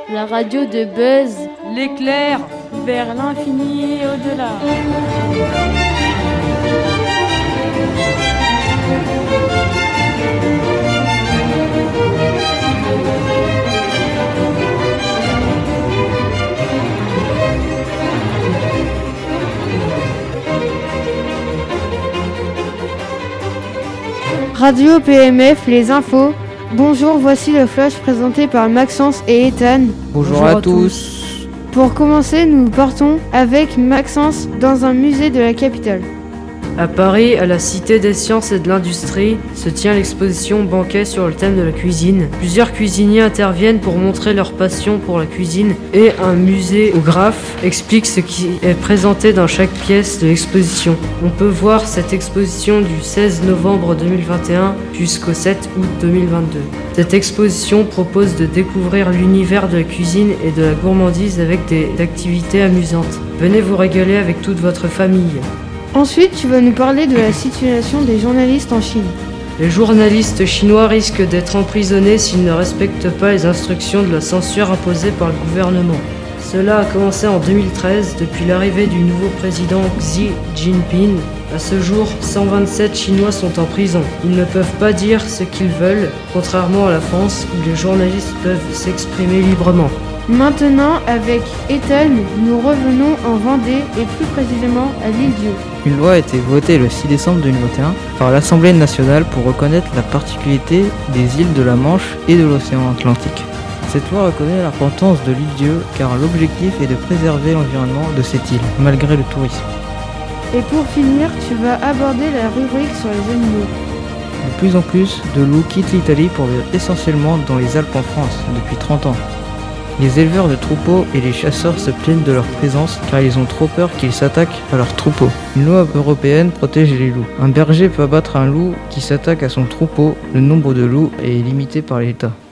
la radio de Buzz. L'éclair vers l'infini et au-delà. Radio PMF, les infos. Bonjour, voici le flash présenté par Maxence et Ethan. Bonjour à tous. Pour commencer, nous partons avec Maxence dans un musée de la capitale. À Paris, à la Cité des Sciences et de l'Industrie, se tient l'exposition Banquet sur le thème de la cuisine. Plusieurs cuisiniers interviennent pour montrer leur passion pour la cuisine et un muséographe explique ce qui est présenté dans chaque pièce de l'exposition. On peut voir cette exposition du 16 novembre 2021 jusqu'au 7 août 2022. Cette exposition propose de découvrir l'univers de la cuisine et de la gourmandise avec des activités amusantes. Venez vous régaler avec toute votre famille. Ensuite, tu vas nous parler de la situation des journalistes en Chine. Les journalistes chinois risquent d'être emprisonnés s'ils ne respectent pas les instructions de la censure imposée par le gouvernement. Cela a commencé en 2013 depuis l'arrivée du nouveau président Xi Jinping. À ce jour, 127 Chinois sont en prison. Ils ne peuvent pas dire ce qu'ils veulent, contrairement à la France où les journalistes peuvent s'exprimer librement. Maintenant, avec Ethan, nous revenons en Vendée et plus précisément à l'Île-Dieu. Une loi a été votée le 6 décembre 2021 par l'Assemblée nationale pour reconnaître la particularité des îles de la Manche et de l'océan Atlantique. Cette loi reconnaît l'importance de l'Île-Dieu car l'objectif est de préserver l'environnement de cette île, malgré le tourisme. Et pour finir, tu vas aborder la rubrique sur les animaux. De plus en plus de loups quittent l'Italie pour vivre essentiellement dans les Alpes en France depuis 30 ans. Les éleveurs de troupeaux et les chasseurs se plaignent de leur présence car ils ont trop peur qu'ils s'attaquent à leurs troupeaux. Une loi européenne protège les loups. Un berger peut abattre un loup qui s'attaque à son troupeau. Le nombre de loups est limité par l'État.